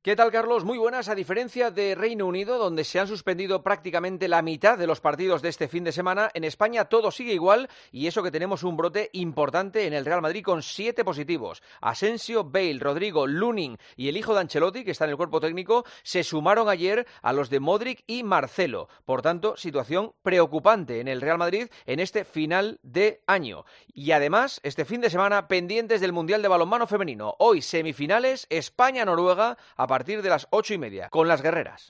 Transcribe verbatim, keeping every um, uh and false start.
¿Qué tal, Carlos? Muy buenas. A diferencia de Reino Unido, donde se han suspendido prácticamente la mitad de los partidos de este fin de semana, en España todo sigue igual y eso que tenemos un brote importante en el Real Madrid con siete positivos. Asensio, Bale, Rodrigo, Lunin y el hijo de Ancelotti, que está en el cuerpo técnico, se sumaron ayer a los de Modric y Marcelo. Por tanto, situación preocupante en el Real Madrid en este final de año. Y además, este fin de semana, pendientes del Mundial de Balonmano Femenino. Hoy, semifinales, España-Noruega, a partir de las ocho y media, con las guerreras.